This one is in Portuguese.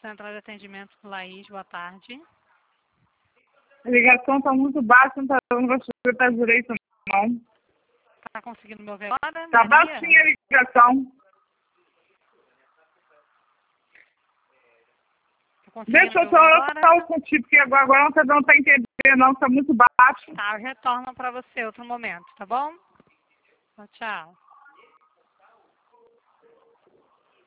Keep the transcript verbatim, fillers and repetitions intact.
Central de Atendimento, Laís, boa tarde. A ligação está muito baixa, não está dando para escutar direito, não. Está conseguindo me ouvir agora, Está Maria? baixinha a ligação. Tá conseguindo Deixa me eu ouvir só agora? falar contigo, porque agora, agora não está dando para entender, não. Está muito baixo. Tá, eu retorno para você outro momento, tá bom? Tchau, tchau.